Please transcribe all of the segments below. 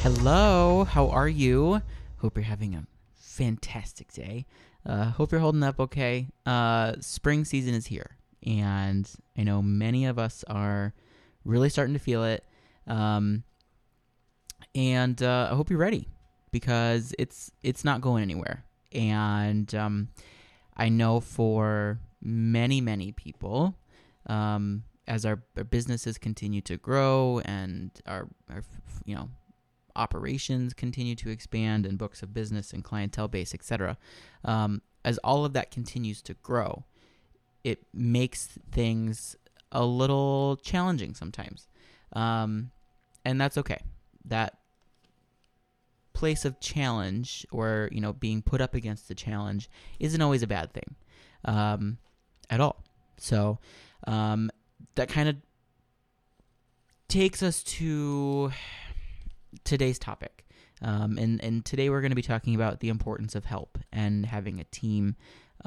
Hello, how are you? Hope you're having a fantastic day. Hope you're holding up okay. Spring season is here, and I know many of us are really starting to feel it. And I hope you're ready because it's not going anywhere. And I know for many people, as our businesses continue to grow and our operations continue to expand and books of business and clientele base, etc. As all of that continues to grow, it makes things a little challenging sometimes. And that's okay. That place of challenge or, being put up against the challenge isn't always a bad thing at all. So that kind of takes us to today's topic. And today we're going to be talking about the importance of help and having a team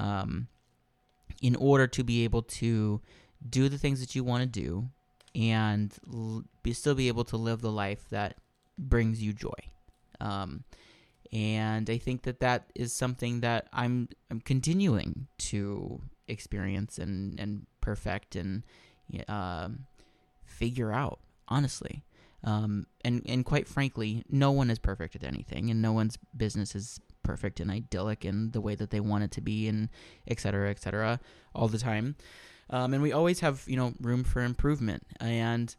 in order to be able to do the things that you want to do and still be able to live the life that brings you joy. And I think that is something that I'm continuing to experience and perfect and figure out, honestly. And quite frankly, no one is perfect at anything, and no one's business is perfect and idyllic in the way that they want it to be, and et cetera, all the time. And we always have, room for improvement. And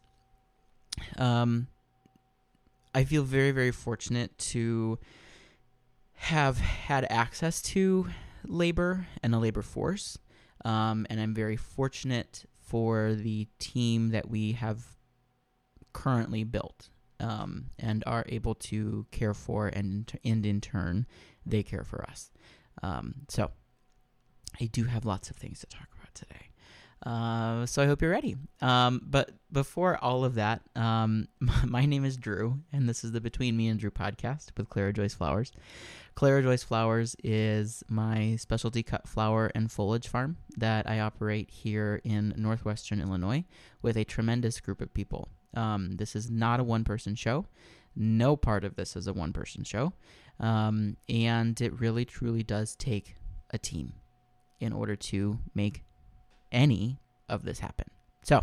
I feel very, very fortunate to have had access to labor and a labor force. And I'm very fortunate for the team that we have currently built and are able to care for, and in turn, they care for us. So I do have lots of things to talk about today. So I hope you're ready. But before all of that, my name is Drew, and this is the Between Me and Drew podcast with Clara Joyce Flowers. Clara Joyce Flowers is my specialty cut flower and foliage farm that I operate here in northwestern Illinois with a tremendous group of people. This is not a one-person show. No part of this is a one-person show. And it really, truly does take a team in order to make any of this happen. So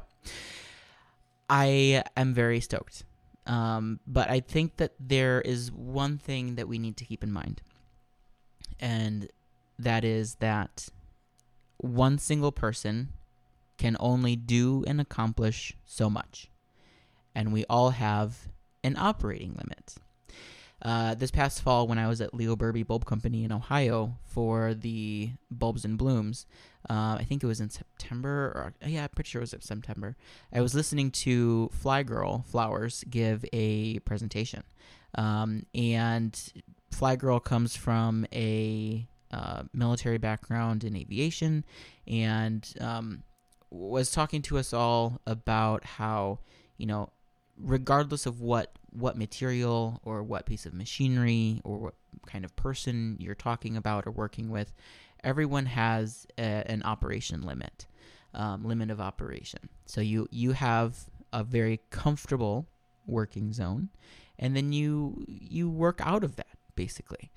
I am very stoked. But I think that there is one thing that we need to keep in mind. And that is that one single person can only do and accomplish so much. And we all have an operating limit. This past fall, when I was at Leo Burby Bulb Company in Ohio for the Bulbs and Blooms, I think it was in September, I'm pretty sure it was in September, I was listening to Fly Girl Flowers give a presentation. And Fly Girl comes from a military background in aviation and was talking to us all about how, regardless of what material or what piece of machinery or what kind of person you're talking about or working with, everyone has an operation limit of operation. So you have a very comfortable working zone, and then you work out of that, basically.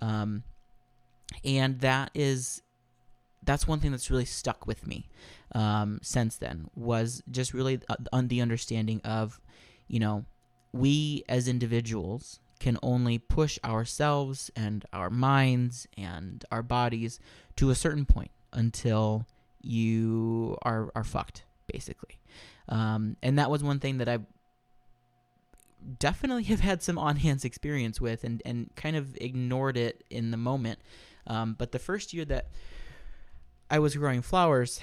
And that's one thing that's really stuck with me since then, was just really on the understanding of, we as individuals can only push ourselves and our minds and our bodies to a certain point until you are fucked, basically. And that was one thing that I definitely have had some on-hands experience with and kind of ignored it in the moment. But the first year that I was growing flowers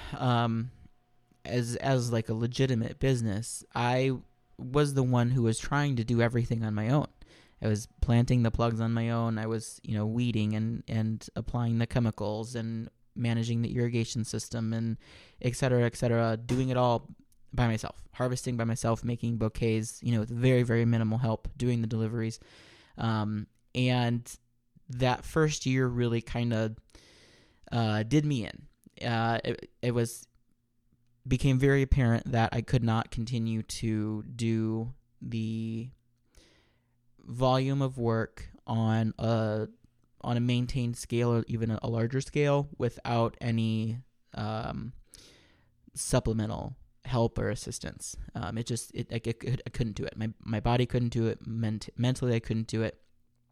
as like a legitimate business, I was the one who was trying to do everything on my own. I was planting the plugs on my own. I was, weeding and applying the chemicals and managing the irrigation system and et cetera, doing it all by myself, harvesting by myself, making bouquets, with very, very minimal help, doing the deliveries. And that first year really kind of did me in. It became very apparent that I could not continue to do the volume of work on a maintained scale or even a larger scale without any supplemental help or assistance. I couldn't do it. My body couldn't do it. Mentally, I couldn't do it.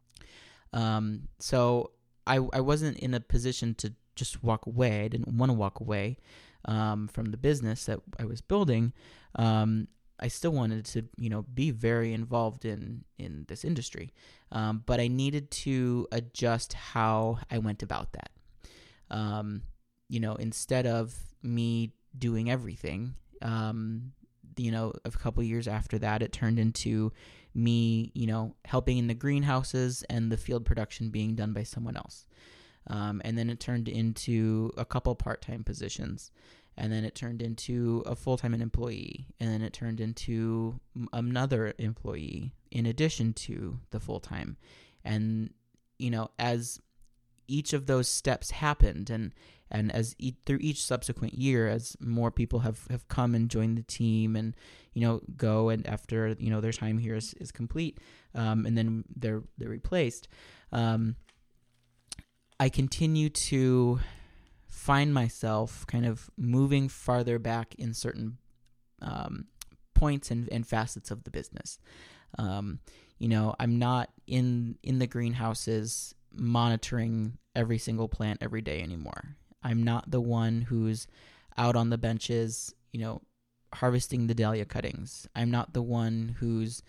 So I wasn't in a position to just walk away. I didn't want to walk away from the business that I was building. I still wanted to, be very involved in this industry. But I needed to adjust how I went about that. Instead of me doing everything, a couple years after that, it turned into me, helping in the greenhouses and the field production being done by someone else. And then it turned into a couple part-time positions. And then it turned into a full-time employee. And then it turned into another employee in addition to the full-time. And, as each of those steps happened and as through each subsequent year, as more people have come and joined the team and, go and after, their time here is complete, and then they're replaced, I continue to find myself kind of moving farther back in certain points and facets of the business. I'm not in the greenhouses monitoring every single plant every day anymore. I'm not the one who's out on the benches, harvesting the dahlia cuttings. I'm not the one who's,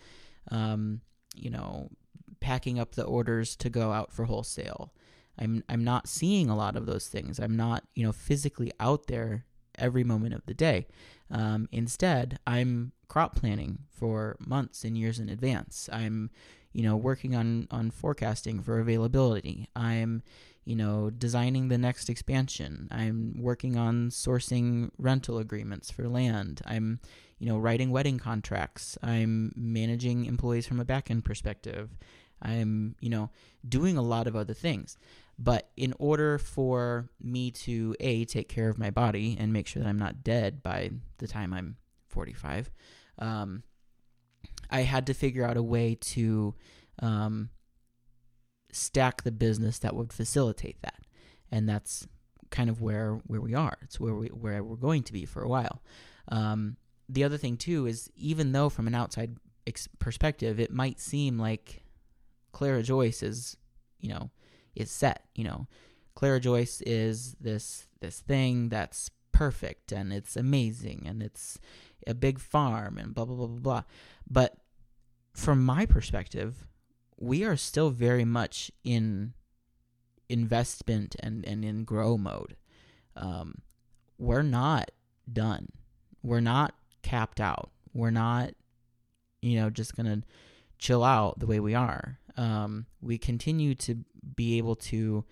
packing up the orders to go out for wholesale. I'm not seeing a lot of those things. I'm not, physically out there every moment of the day. Instead, I'm crop planning for months and years in advance. I'm, working on forecasting for availability. I'm, designing the next expansion. I'm working on sourcing rental agreements for land. I'm, writing wedding contracts. I'm managing employees from a back-end perspective. I'm, doing a lot of other things. But in order for me to, take care of my body and make sure that I'm not dead by the time I'm 45, I had to figure out a way to stack the business that would facilitate that. And that's kind of where we are. It's where we're going to be for a while. The other thing, too, is even though from an outside perspective, it might seem like Clara Joyce is set. Clara Joyce is this thing that's perfect and it's amazing and it's a big farm and blah, blah, blah, blah, blah. But from my perspective, we are still very much in investment and in grow mode. We're not done. We're not capped out. We're not, just going to chill out the way we are. We continue to be able to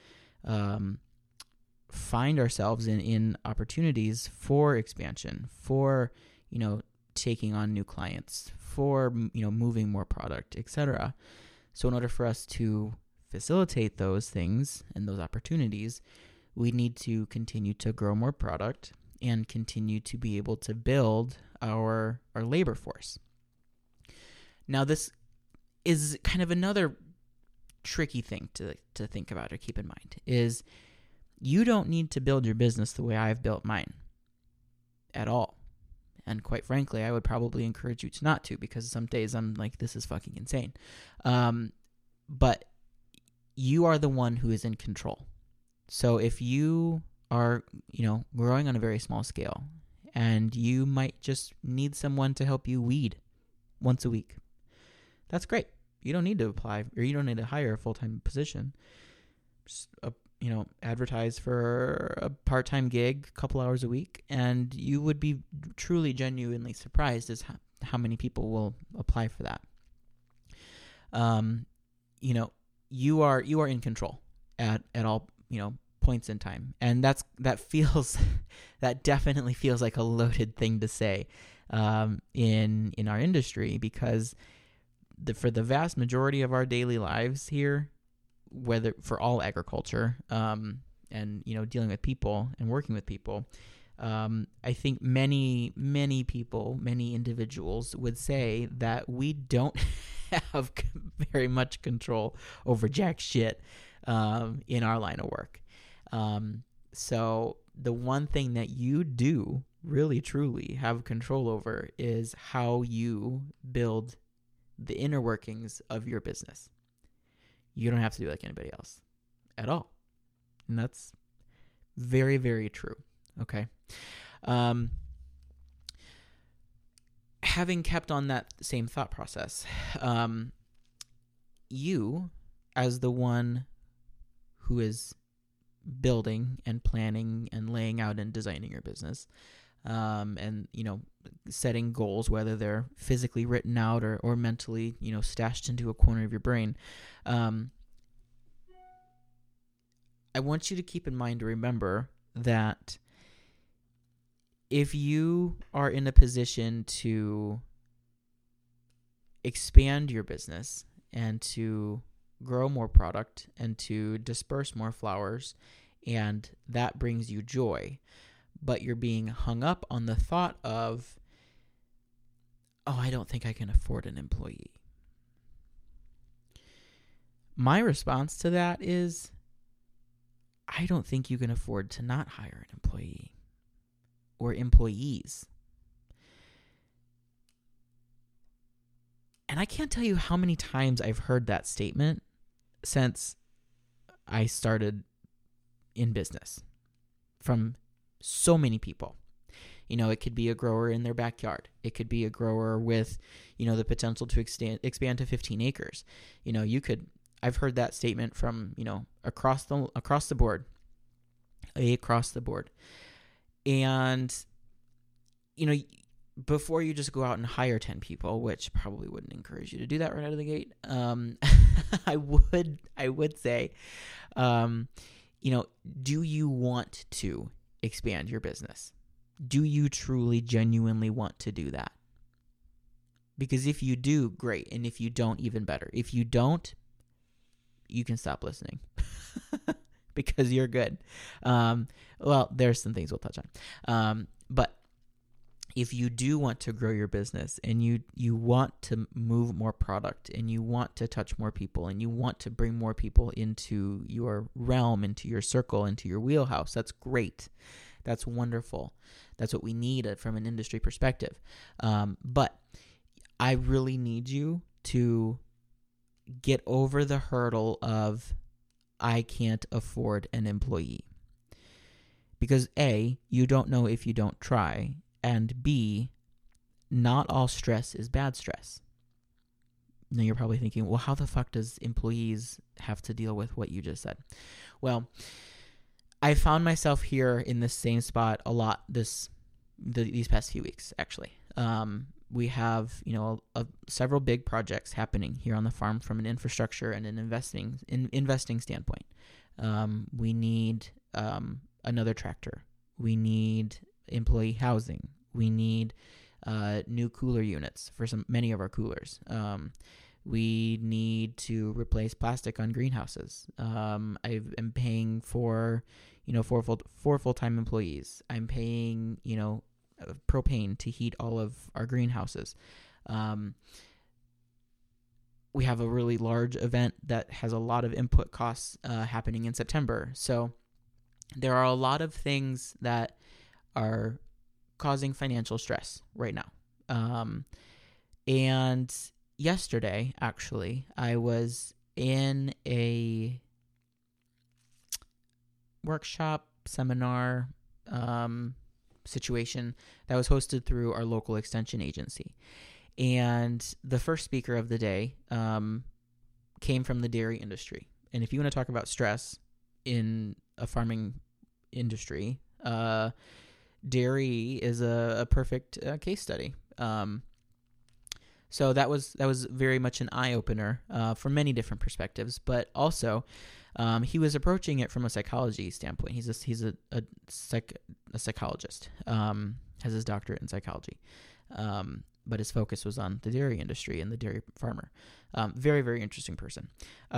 find ourselves in opportunities for expansion, for, taking on new clients, for, moving more product, etc. So in order for us to facilitate those things and those opportunities, we need to continue to grow more product and continue to be able to build our labor force. Now, this is kind of another tricky thing to think about or keep in mind, is you don't need to build your business the way I've built mine at all. And quite frankly, I would probably encourage you to not to, because some days I'm like, this is fucking insane. But you are the one who is in control. So if you are, growing on a very small scale and you might just need someone to help you weed once a week, that's great. You don't need to apply or you don't need to hire a full-time position. Just, advertise for a part-time gig, a couple hours a week, and you would be truly, genuinely surprised as how many people will apply for that. You are in control at all, points in time, and that definitely feels like a loaded thing to say in our industry, because for the vast majority of our daily lives here, whether for all agriculture, and dealing with people and working with people, I think many people, many individuals would say that we don't have very much control over jack shit in our line of work. So the one thing that you do really truly have control over is how you build the inner workings of your business. You don't have to do like anybody else at all. And that's very, very true. Okay. Having kept on that same thought process, you, as the one who is building and planning and laying out and designing your business, and, setting goals, whether they're physically written out or mentally, stashed into a corner of your brain, I want you to keep in mind to remember that if you are in a position to expand your business and to grow more product and to disperse more flowers, and that brings you joy, but you're being hung up on the thought of, oh, I don't think I can afford an employee. My response to that is, I don't think you can afford to not hire an employee or employees. And I can't tell you how many times I've heard that statement since I started in business from so many people. It could be a grower in their backyard. It could be a grower with, the potential to expand to 15 acres. I've heard that statement from, across the board. And, before you just go out and hire 10 people, which probably wouldn't encourage you to do that right out of the gate, I would say, do you want to expand your business? Do you truly, genuinely want to do that? Because if you do, great. And if you don't, even better. If you don't, you can stop listening because you're good. Well, there's some things we'll touch on. But if you do want to grow your business and you want to move more product and you want to touch more people and you want to bring more people into your realm, into your circle, into your wheelhouse, that's great. That's wonderful. That's what we need from an industry perspective. But I really need you to get over the hurdle of, I can't afford an employee. Because A, you don't know if you don't try, and B, not all stress is bad stress. Now you're probably thinking, well, how the fuck does employees have to deal with what you just said? Well, I found myself here in the same spot a lot these past few weeks, actually. We have, several big projects happening here on the farm from an infrastructure and an investing standpoint. We need another tractor. We need employee housing. We need new cooler units for many of our coolers. We need to replace plastic on greenhouses. I am paying for, four full-time employees. I'm paying, propane to heat all of our greenhouses. We have a really large event that has a lot of input costs happening in September. So there are a lot of things that are causing financial stress right now. And yesterday, actually, I was in a workshop, seminar, situation that was hosted through our local extension agency. And the first speaker of the day came from the dairy industry. And if you want to talk about stress in a farming industry, dairy is a perfect case study. So that was very much an eye-opener from many different perspectives, but also he was approaching it from a psychology standpoint. He's a psychologist, has his doctorate in psychology, but his focus was on the dairy industry and the dairy farmer. Very, very interesting person.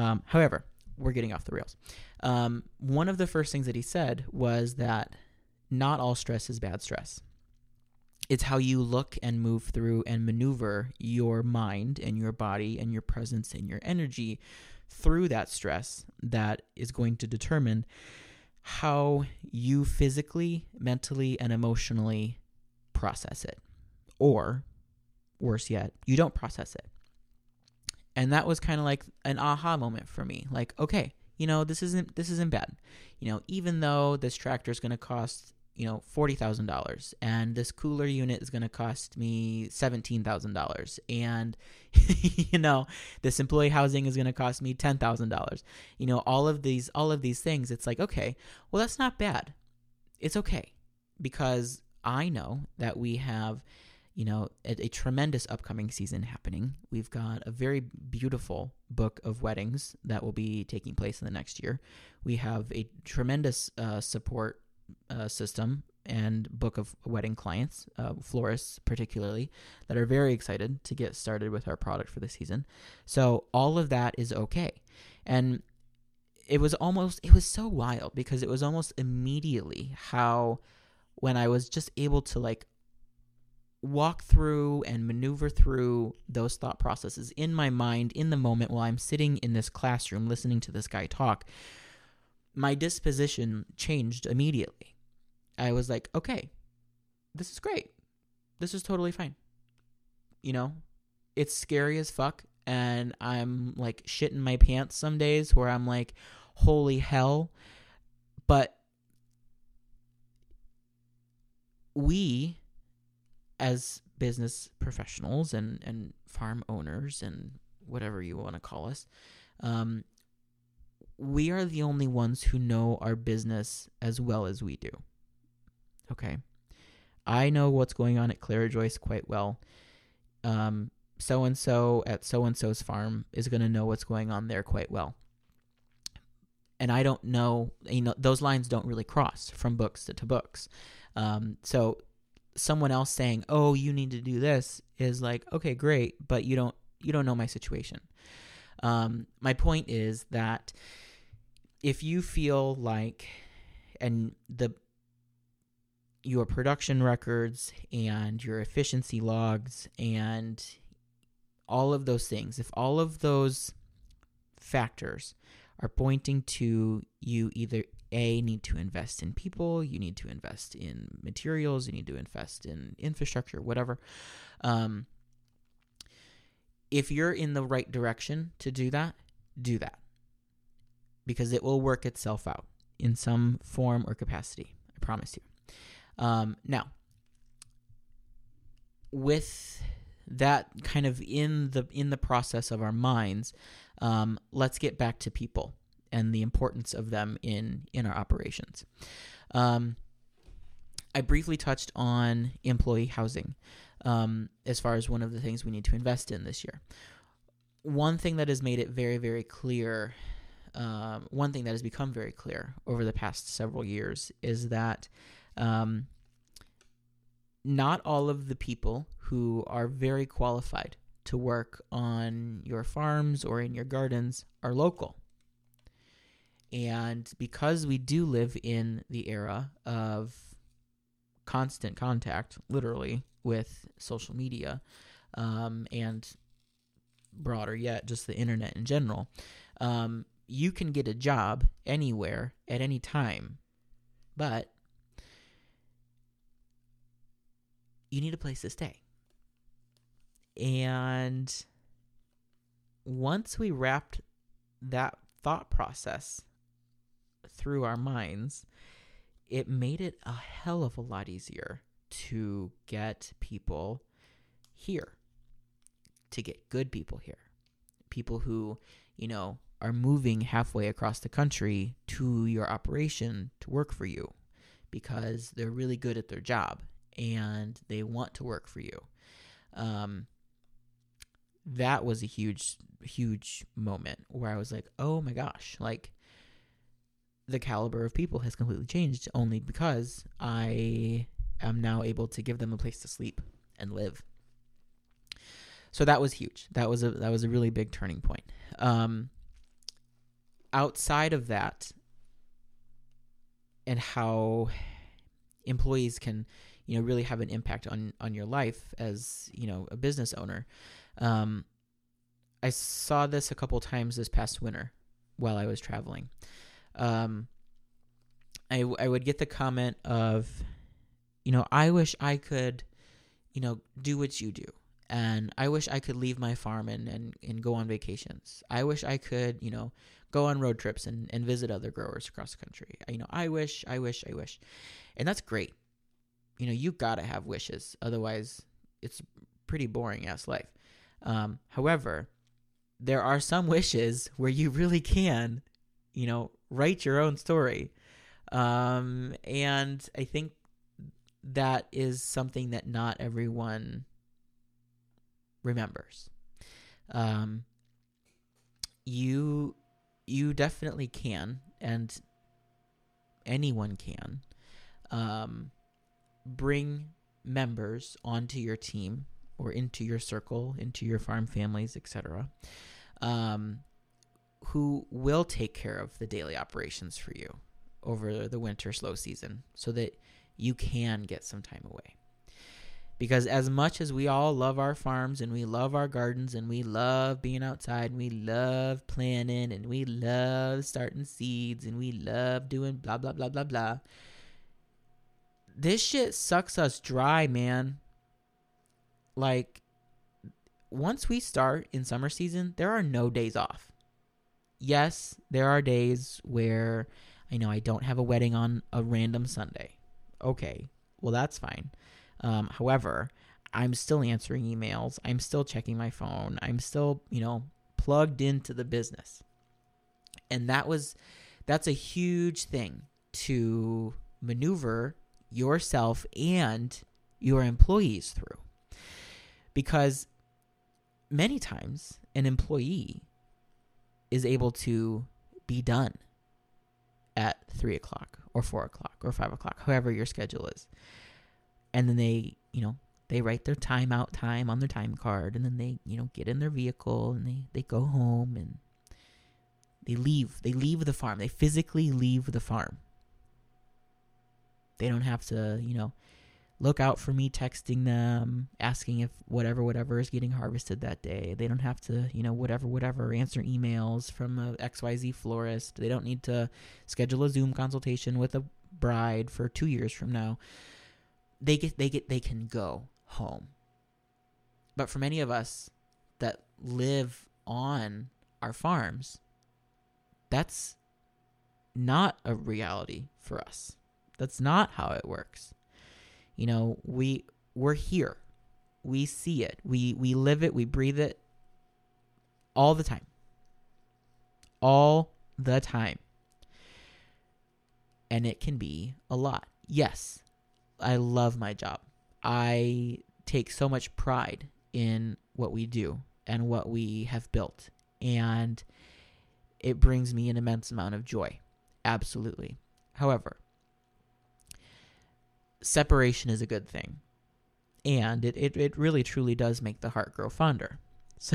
However, we're getting off the rails. One of the first things that he said was that not all stress is bad stress. It's how you look and move through and maneuver your mind and your body and your presence and your energy through that stress that is going to determine how you physically, mentally, and emotionally process it. Or, worse yet, you don't process it. And that was kind of like an aha moment for me. Like, okay, this isn't bad. Even though this tractor is going to cost, $40,000, and this cooler unit is going to cost me $17,000, and this employee housing is going to cost me $10,000. All of these things. It's like, okay, well, that's not bad. It's okay, because I know that we have a tremendous upcoming season happening. We've got a very beautiful book of weddings that will be taking place in the next year. We have a tremendous support system and book of wedding clients, florists particularly, that are very excited to get started with our product for the season. So all of that is okay. And it was so wild, because it was almost immediately how, when I was just able to walk through and maneuver through those thought processes in my mind in the moment while I'm sitting in this classroom listening to this guy talk, my disposition changed immediately. I was like, okay, this is great. This is totally fine. It's scary as fuck, and I'm like shitting my pants some days where I'm like, holy hell. But we, as business professionals and farm owners and whatever you want to call us, we are the only ones who know our business as well as we do. Okay. I know what's going on at Clara Joyce quite well. So-and-so at so-and-so's farm is going to know what's going on there quite well. And I don't know, those lines don't really cross from books to books. So someone else saying, oh, you need to do this, is like, okay, great, but you don't know my situation. My point is that if you feel like, and your production records and your efficiency logs and all of those things, if all of those factors are pointing to you either need to invest in people, you need to invest in materials, you need to invest in infrastructure, whatever. If you're in the right direction to do that, because it will work itself out in some form or capacity. I promise you. Now, with that kind of in the process of our minds, let's get back to people and the importance of them in our operations. I briefly touched on employee housing as far as one of the things we need to invest in this year. One thing that has made it very, very clear, one thing that has become very clear over the past several years is that not all of the people who are very qualified to work on your farms or in your gardens are local. And because we do live in the era of constant contact, literally, with social media, and broader yet, just the internet in general, you can get a job anywhere at any time, but you need a place to stay. And once we wrapped that thought process through our minds, it made it a hell of a lot easier to get people here, to get good people here, people who, are moving halfway across the country to your operation to work for you because they're really good at their job and they want to work for you. That was a huge, huge moment where I was like, oh my gosh, the caliber of people has completely changed only because I am now able to give them a place to sleep and live. So that was huge. That was a really big turning point. Outside of that, and how employees can, really have an impact on your life as, a business owner. I saw this a couple times this past winter while I was traveling. I would get the comment of, I wish I could, do what you do. And I wish I could leave my farm and go on vacations. I wish I could, go on road trips and visit other growers across the country. I wish. And that's great. You got to have wishes. Otherwise, it's pretty boring ass life. However, there are some wishes where you really can, write your own story. And I think that is something that not everyone remembers. You definitely can, and anyone can, bring members onto your team or into your circle, into your farm families, etc., who will take care of the daily operations for you over the winter slow season so that you can get some time away. Because as much as we all love our farms and we love our gardens and we love being outside and we love planting and we love starting seeds and we love doing blah, blah, blah, blah, blah, this shit sucks us dry, man. Like, once we start in summer season, there are no days off. Yes, there are days where I don't have a wedding on a random Sunday. Okay, well, that's fine. However, I'm still answering emails. I'm still checking my phone. I'm still, plugged into the business. And that's a huge thing to maneuver yourself and your employees through. Because many times an employee is able to be done at 3 o'clock or 4 o'clock or 5 o'clock, however your schedule is. And then they write their timeout time on their time card, and then they, get in their vehicle and they go home and they leave. They leave the farm. They physically leave the farm. They don't have to, look out for me texting them, asking if whatever is getting harvested that day. They don't have to, whatever, answer emails from a XYZ florist. They don't need to schedule a Zoom consultation with a bride for 2 years from now. They can go home. But for many of us that live on our farms, that's not a reality for us. That's not how it works. We're here. We see it. We live it. We breathe it all the time. All the time. And it can be a lot. Yes, I love my job. I take so much pride in what we do and what we have built. And it brings me an immense amount of joy. Absolutely. However, separation is a good thing. And it really truly does make the heart grow fonder. So,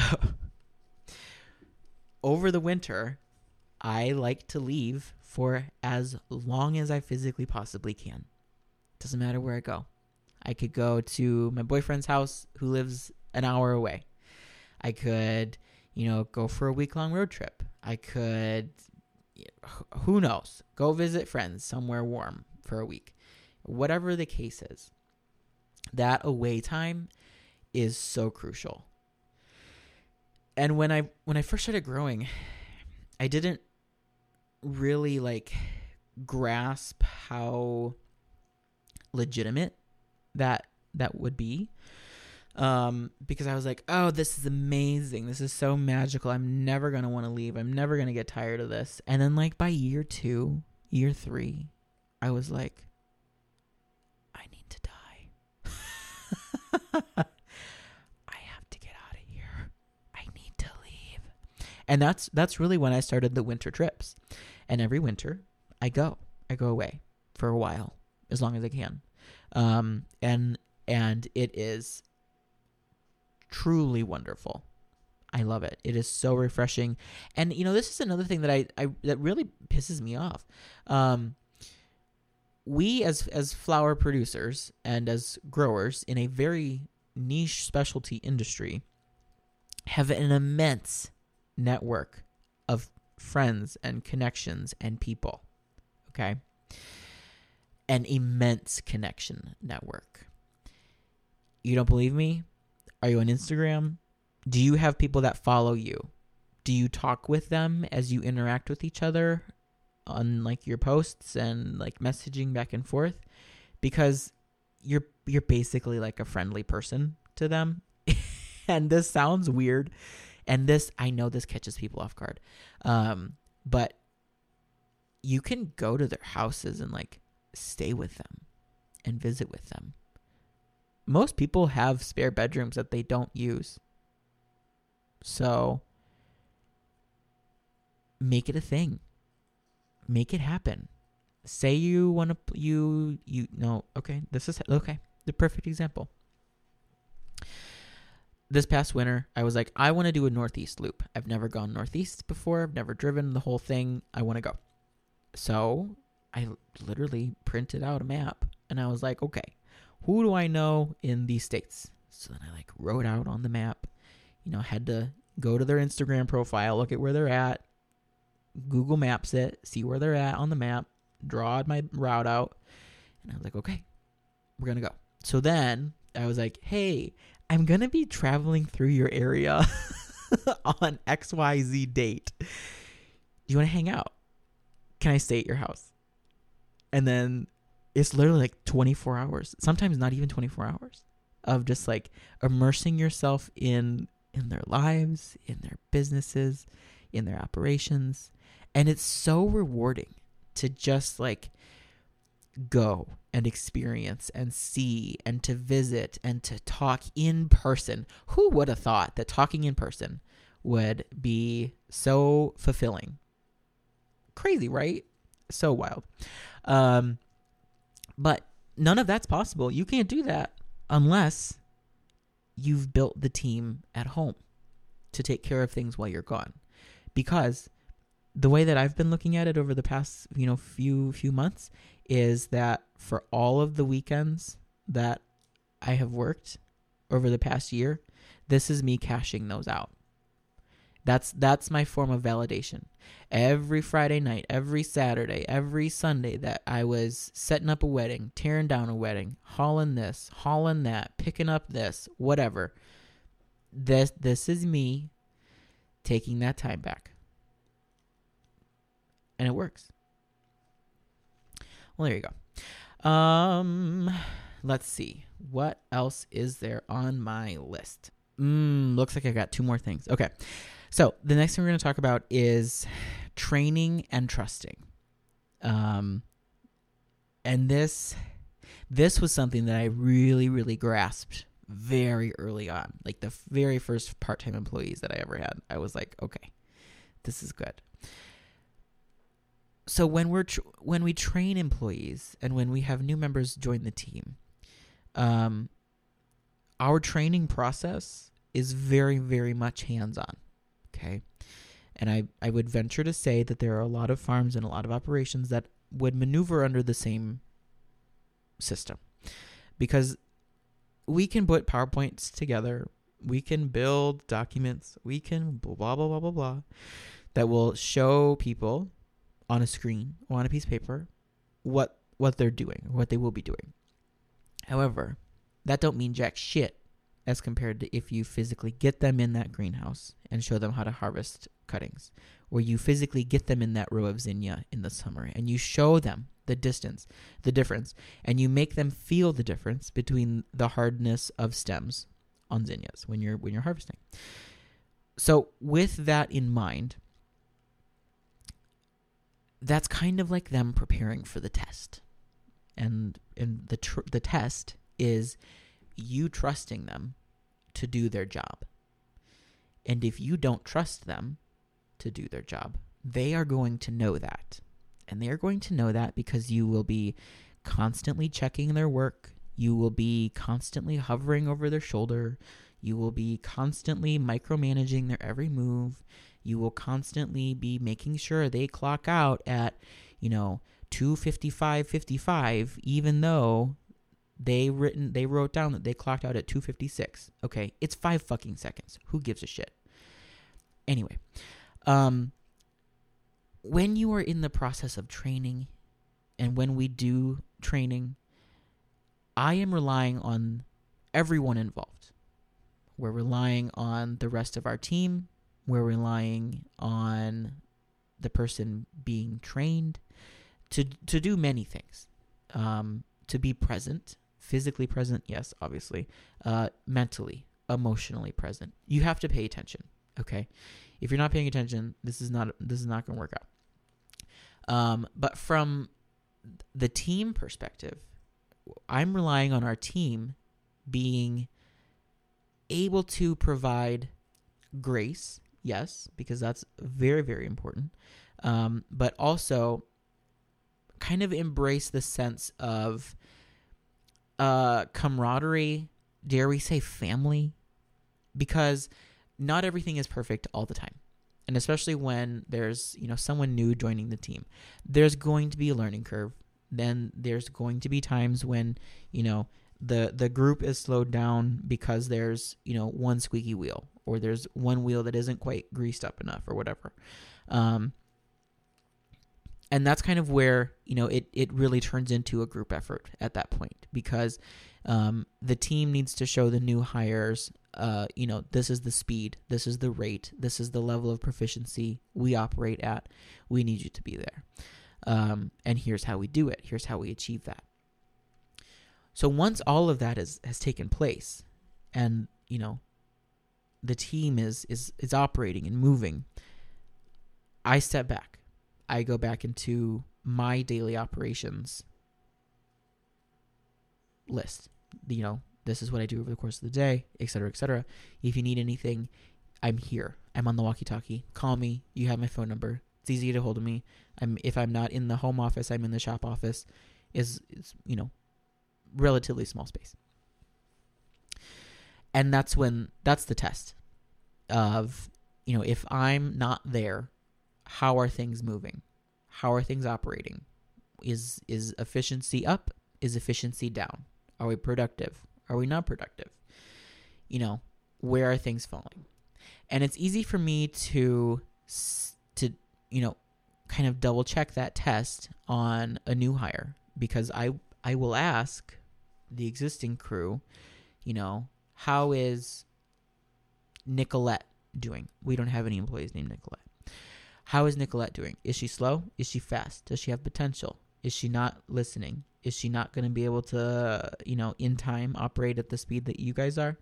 over the winter, I like to leave for as long as I physically possibly can. Doesn't matter where I go. I could go to my boyfriend's house who lives an hour away. I could, go for a week-long road trip. I could, who knows, go visit friends somewhere warm for a week. Whatever the case is, that away time is so crucial. And when I first started growing, I didn't really grasp how legitimate that would be. Because I was like, oh, this is amazing. This is so magical. I'm never going to want to leave. I'm never going to get tired of this. And then by year 2, year 3, I was like, I need to die. I have to get out of here. I need to leave. And that's really when I started the winter trips. And every winter I go away for a while, as long as I can. And it is truly wonderful. I love it. It is so refreshing. And this is another thing that that really pisses me off. we as flower producers and as growers in a very niche specialty industry have an immense network of friends and connections and people. Okay? An immense connection network. You don't believe me? Are you on Instagram? Do you have people that follow you? Do you talk with them as you interact with each other on like your posts and like messaging back and forth? Because you're basically like a friendly person to them. And this sounds weird. And this, I know this catches people off guard. But you can go to their houses and like stay with them and visit with them. Most people have spare bedrooms that they don't use. So make it a thing. Make it happen. Say you want to, okay, this is, okay, the perfect example. This past winter, I was like, I want to do a Northeast loop. I've never gone Northeast before. I've never driven the whole thing. I want to go. So I literally printed out a map and I was like, okay, who do I know in these states? So then I like wrote out on the map, had to go to their Instagram profile, look at where they're at, Google Maps it, see where they're at on the map, draw my route out. And I was like, okay, we're going to go. So then I was like, hey, I'm going to be traveling through your area on XYZ date. Do you want to hang out? Can I stay at your house? And then it's literally like 24 hours, sometimes not even 24 hours of just like immersing yourself in their lives, in their businesses, in their operations. And it's so rewarding to just like go and experience and see and to visit and to talk in person. Who would have thought that talking in person would be so fulfilling? Crazy, right? So wild. But none of that's possible. You can't do that unless you've built the team at home to take care of things while you're gone. Because the way that I've been looking at it over the past, few months is that for all of the weekends that I have worked over the past year, this is me cashing those out. That's my form of validation. Every Friday night, every Saturday, every Sunday that I was setting up a wedding, tearing down a wedding, hauling this, hauling that, picking up this, whatever. This is me taking that time back. And it works. Well, there you go. Let's see. What else is there on my list? Looks like I got 2 more things. Okay. So the next thing we're going to talk about is training and trusting. And this was something that I really, really grasped very early on. Like the very first part-time employees that I ever had. I was like, okay, this is good. So when we train employees and when we have new members join the team, our training process is very, very much hands-on. Okay. And I would venture to say that there are a lot of farms and a lot of operations that would maneuver under the same system. Because we can put PowerPoints together, we can build documents, we can blah, blah, blah, blah, blah, blah, that will show people on a screen or on a piece of paper what they're doing, or what they will be doing. However, that don't mean jack shit as compared to if you physically get them in that greenhouse and show them how to harvest cuttings, or you physically get them in that row of zinnia in the summer and you show them the difference, and you make them feel the difference between the hardness of stems on zinnias when you're harvesting. So with that in mind, that's kind of like them preparing for the test. And the test is you trusting them to do their job. And if you don't trust them to do their job, they are going to know that. And they are going to know that because you will be constantly checking their work. You will be constantly hovering over their shoulder. You will be constantly micromanaging their every move. You will constantly be making sure they clock out at, 2:55:55, even though they wrote down that they clocked out at 2:56. Okay, it's 5 fucking seconds. Who gives a shit? Anyway, when you are in the process of training, and when we do training, I am relying on everyone involved. We're relying on the rest of our team. We're relying on the person being trained to do many things. To be present, physically present, yes, obviously. Mentally, emotionally present. You have to pay attention. Okay, if you're not paying attention, this is not going to work out. But from the team perspective, I'm relying on our team being able to provide grace, yes, because that's very, very important. But also kind of embrace the sense of camaraderie, dare we say family, because not everything is perfect all the time. And especially when there's, someone new joining the team, there's going to be a learning curve. Then there's going to be times when, the group is slowed down because there's, one squeaky wheel, or there's one wheel that isn't quite greased up enough, or whatever. And that's kind of where, it really turns into a group effort at that point, because the team needs to show the new hires, this is the speed, this is the rate, this is the level of proficiency we operate at. We need you to be there. And here's how we do it. Here's how we achieve that. So once all of that has taken place, and, the team is operating and moving, I step back. I go back into my daily operations list. This is what I do over the course of the day, et cetera, et cetera. If you need anything, I'm here. I'm on the walkie-talkie. Call me. You have my phone number. It's easy to get a hold of me. If I'm not in the home office, I'm in the shop office. Is relatively small space. And that's the test of, if I'm not there, how are things moving? How are things operating? Is efficiency up? Is efficiency down? Are we productive? Are we not productive? Where are things falling? And it's easy for me to kind of double check that test on a new hire, because I will ask the existing crew, how is Nicolette doing? We don't have any employees named Nicolette. How is Nicolette doing? Is she slow? Is she fast? Does she have potential? Is she not listening? Is she not going to be able to, in time operate at the speed that you guys are?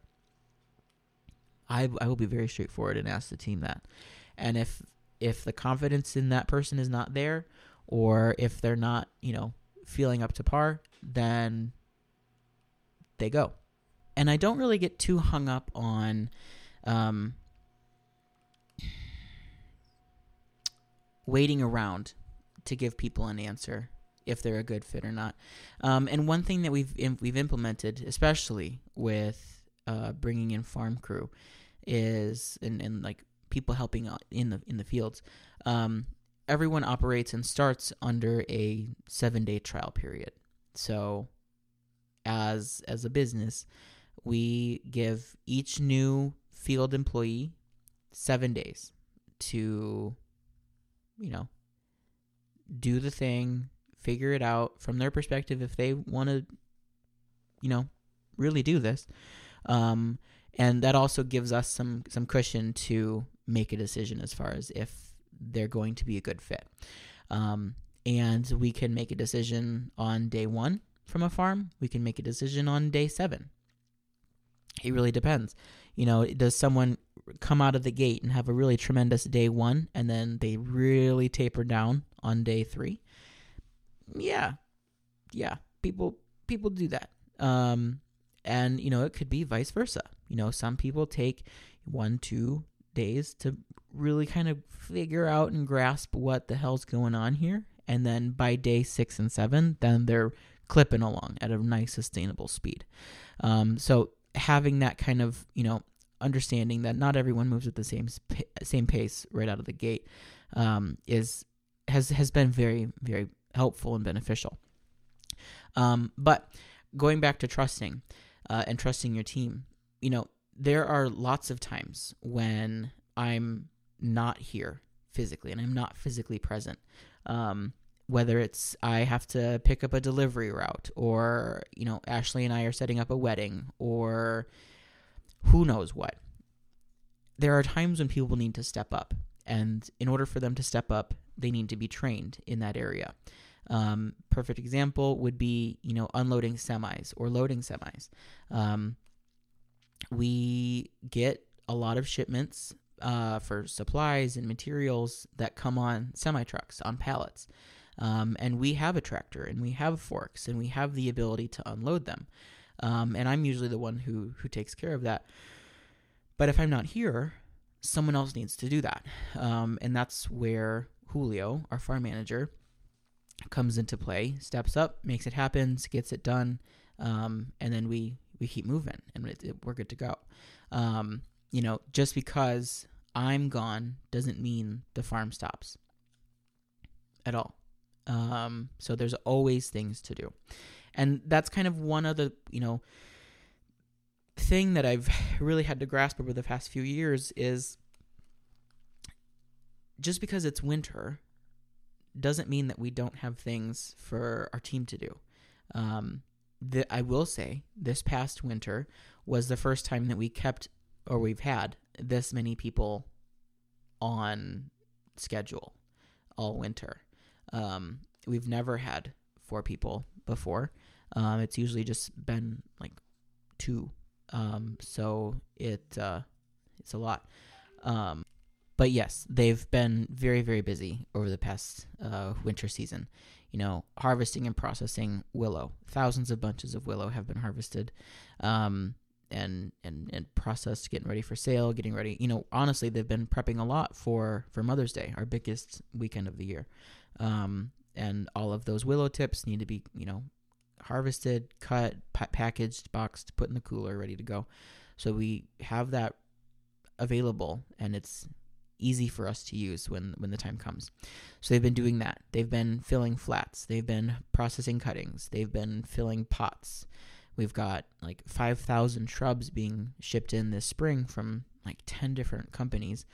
I will be very straightforward and ask the team that. And if the confidence in that person is not there, or if they're not, feeling up to par, then they go. And I don't really get too hung up on waiting around to give people an answer if they're a good fit or not. And one thing that we've implemented, especially with bringing in farm crew, is and like people helping out in the fields. Everyone operates and starts under a 7-day trial period. So as a business, we give each new field employee 7 days to, do the thing, figure it out from their perspective if they want to, really do this. And that also gives us some cushion to make a decision as far as if they're going to be a good fit. And we can make a decision on day 1 from a farm. We can make a decision on day 7. It really depends. Does someone come out of the gate and have a really tremendous day 1 and then they really taper down on day 3? Yeah. People do that. And, it could be vice versa. Some people take 1-2 days to really kind of figure out and grasp what the hell's going on here. And then by day 6 and 7, then they're clipping along at a nice sustainable speed. So having that kind of, understanding that not everyone moves at the same pace right out of the gate has been very, very helpful and beneficial. But going back to trusting and trusting your team, there are lots of times when I'm not here physically and I'm not physically present. Whether it's I have to pick up a delivery route, or, Ashley and I are setting up a wedding, or who knows what. There are times when people need to step up. And in order for them to step up, they need to be trained in that area. Perfect example would be, unloading semis or loading semis. We get a lot of shipments for supplies and materials that come on semi-trucks, on pallets. And we have a tractor, and we have forks, and we have the ability to unload them. And I'm usually the one who takes care of that. But if I'm not here, someone else needs to do that. And that's where Julio, our farm manager, comes into play, steps up, makes it happen, gets it done, and then we keep moving, and we're good to go. Just because I'm gone doesn't mean the farm stops at all. So there's always things to do. And that's kind of one of the, thing that I've really had to grasp over the past few years is just because it's winter doesn't mean that we don't have things for our team to do. I will say this past winter was the first time that we've had this many people on schedule all winter. We've never had 4 people before. It's usually just been like 2. So it's a lot. But yes, they've been very, very busy over the past winter season. Harvesting and processing willow. Thousands of bunches of willow have been harvested and processed, getting ready for sale, getting ready. Honestly, they've been prepping a lot for Mother's Day, our biggest weekend of the year. And all of those willow tips need to be, harvested, cut, packaged, boxed, put in the cooler, ready to go. So we have that available, and it's easy for us to use when the time comes. So they've been doing that. They've been filling flats. They've been processing cuttings. They've been filling pots. We've got like 5,000 shrubs being shipped in this spring from like 10 different companies.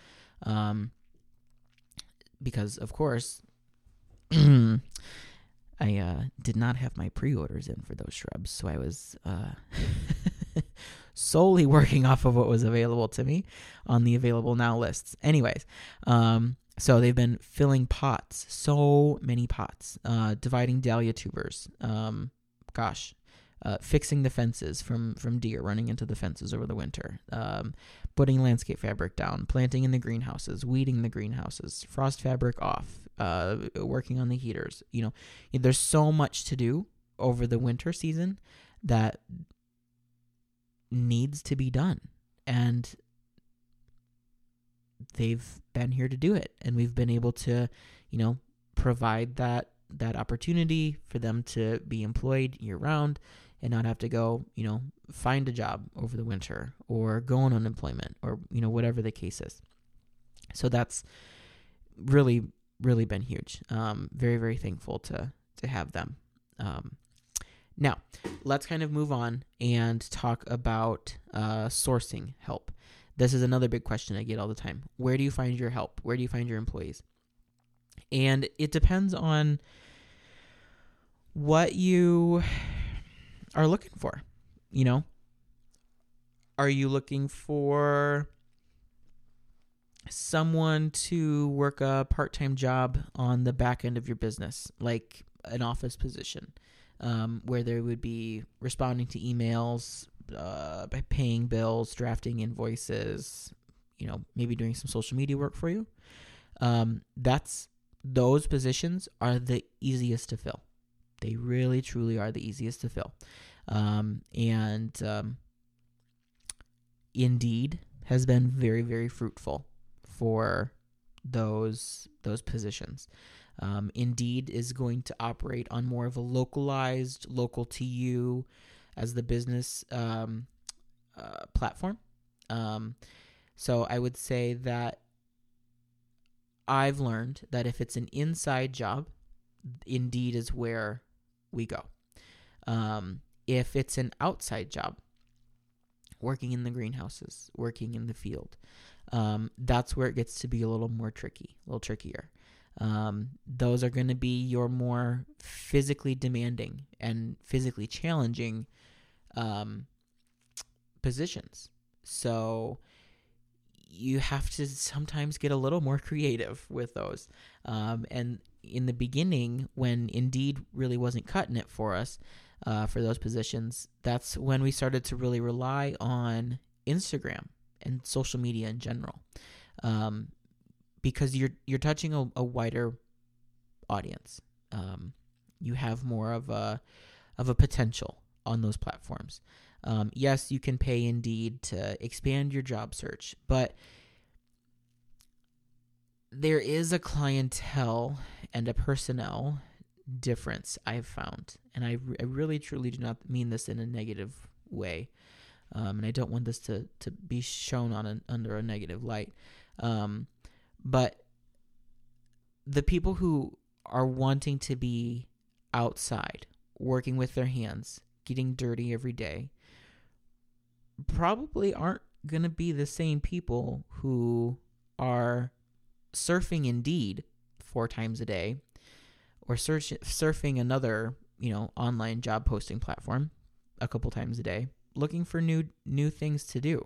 Because, of course, I did not have my pre-orders in for those shrubs, so I was solely working off of what was available to me on the available now lists. Anyways, so they've been filling pots, so many pots, dividing dahlia tubers, fixing the fences from deer running into the fences over the winter, putting landscape fabric down, planting in the greenhouses, weeding the greenhouses, frost fabric off, working on the heaters. There's so much to do over the winter season that needs to be done, and they've been here to do it, and we've been able to provide that opportunity for them to be employed year round and not have to go find a job over the winter or go on unemployment or whatever the case is. So that's really, really been huge. Very, very thankful to have them. Now, let's kind of move on and talk about sourcing help. This is another big question I get all the time. Where do you find your help? Where do you find your employees? And it depends on what you are looking for. Are you looking for someone to work a part-time job on the back end of your business, like an office position, where there would be responding to emails, paying bills, drafting invoices, maybe doing some social media work for you? Those positions are the easiest to fill. They really, truly are the easiest to fill. Indeed has been very, very fruitful for those positions. Indeed is going to operate on more of a localized, local to you as the business platform. So I would say that I've learned that if it's an inside job, Indeed is where we go. If it's an outside job, working in the greenhouses, working in the field, that's where it gets to be a little more tricky, a little trickier. Those are going to be your more physically demanding and physically challenging positions. So you have to sometimes get a little more creative with those. And in the beginning, when Indeed really wasn't cutting it for us for those positions, that's when we started to really rely on Instagram and social media in general, because you're touching a wider audience. You have more of a potential on those platforms. Yes, you can pay Indeed to expand your job search, but there is a clientele and a personnel difference I've found. And I really, truly do not mean this in a negative way. And I don't want this to be shown under a negative light. But the people who are wanting to be outside, working with their hands, getting dirty every day, probably aren't going to be the same people who are surfing Indeed 4 times a day, or surfing another, online job posting platform a couple times a day, looking for new things to do.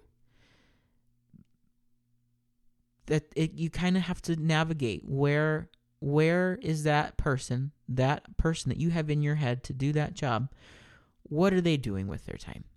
You kind of have to navigate where is that person that you have in your head to do that job. What are they doing with their time?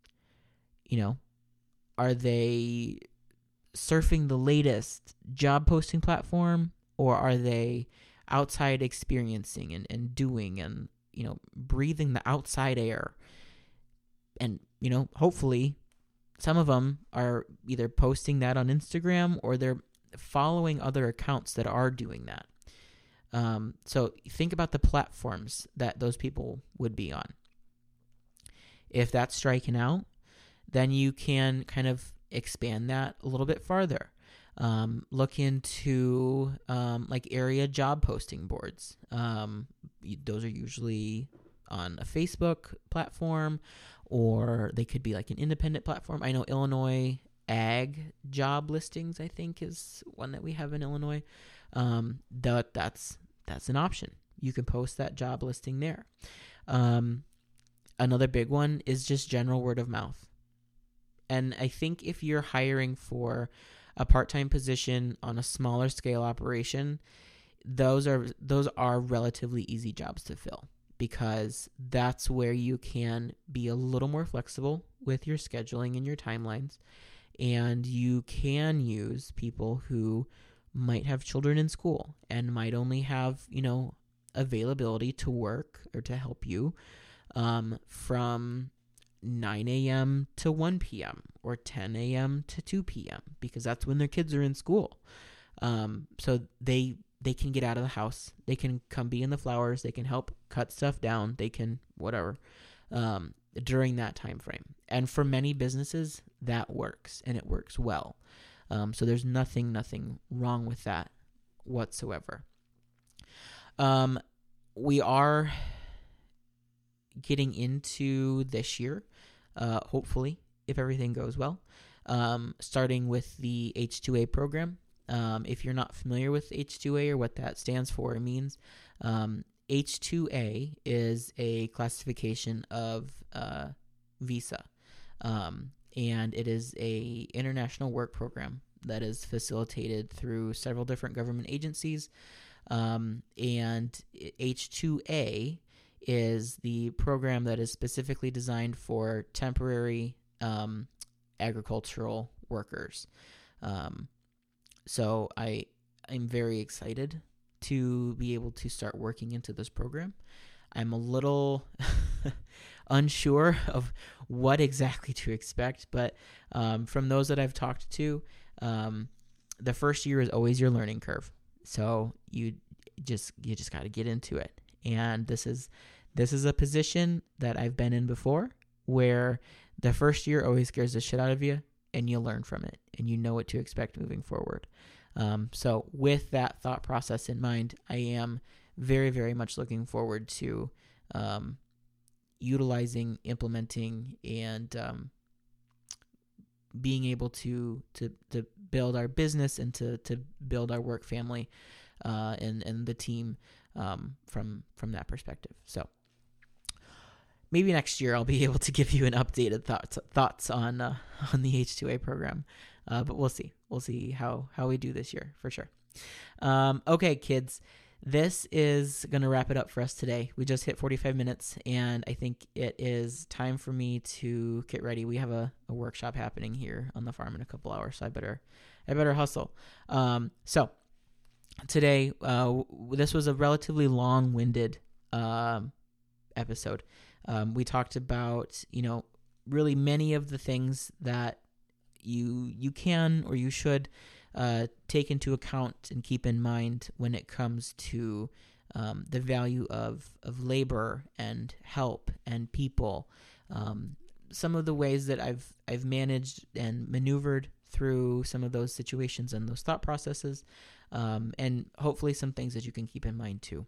Are they surfing the latest job posting platform, or are they outside experiencing and doing and, breathing the outside air? And, hopefully some of them are either posting that on Instagram or they're following other accounts that are doing that. So think about the platforms that those people would be on. If that's striking out, then you can kind of expand that a little bit farther. Look into like area job posting boards. Those are usually on a Facebook platform, or they could be like an independent platform. I know Illinois Ag Job Listings, I think, is one that we have in Illinois. That's an option. You can post that job listing there. Another big one is just general word of mouth. And I think if you're hiring for a part-time position on a smaller scale operation, those are relatively easy jobs to fill, because that's where you can be a little more flexible with your scheduling and your timelines, and you can use people who might have children in school and might only have, availability to work or to help you from 9 a.m. to 1 p.m. or 10 a.m. to 2 p.m. because that's when their kids are in school. So they can get out of the house. They can come be in the flowers. They can help cut stuff down. They can whatever during that time frame. And for many businesses, that works, and it works well. So there's nothing wrong with that whatsoever. We are getting into this year, hopefully, if everything goes well, starting with the H-2A program. If you're not familiar with H-2A or what that stands for or means, H-2A is a classification of visa, and it is a international work program that is facilitated through several different government agencies, and H-2A is the program that is specifically designed for temporary agricultural workers. So I'm very excited to be able to start working into this program. I'm a little unsure of what exactly to expect, but from those that I've talked to, the first year is always your learning curve. So you just got to get into it. And this is a position that I've been in before, where the first year always scares the shit out of you, and you learn from it, and you know what to expect moving forward. So with that thought process in mind, I am very, very much looking forward to utilizing, implementing, and being able to build our business and to build our work family and the team from that perspective. So maybe next year I'll be able to give you an updated thoughts on the H2A program, but we'll see. We'll see how we do this year for sure. Okay, kids. This is going to wrap it up for us today. We just hit 45 minutes, and I think it is time for me to get ready. We have a workshop happening here on the farm in a couple hours, so I better hustle. So today, this was a relatively long-winded episode. We talked about, really many of the things that you can or you should take into account and keep in mind when it comes to the value of labor and help and people. Some of the ways that I've managed and maneuvered through some of those situations and those thought processes, and hopefully some things that you can keep in mind too.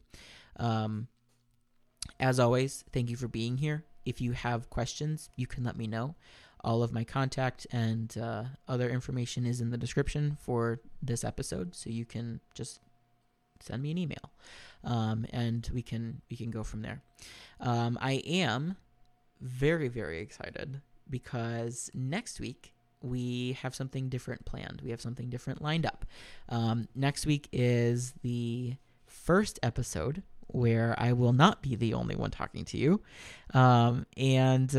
As always, thank you for being here. If you have questions, you can let me know. All of my contact and other information is in the description for this episode, so you can just send me an email, and we can go from there. I am very, very excited because next week we have something different planned. We have something different lined up. Next week is the first episode where I will not be the only one talking to you, and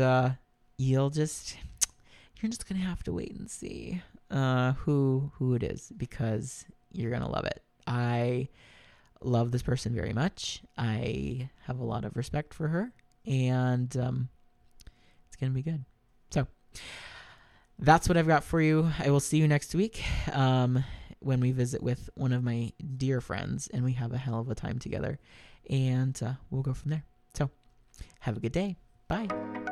you're just going to have to wait and see who it is, because you're going to love it. I love this person very much. I have a lot of respect for her, and it's going to be good. So that's what I've got for you. I will see you next week when we visit with one of my dear friends, and we have a hell of a time together, and we'll go from there. So have a good day. Bye.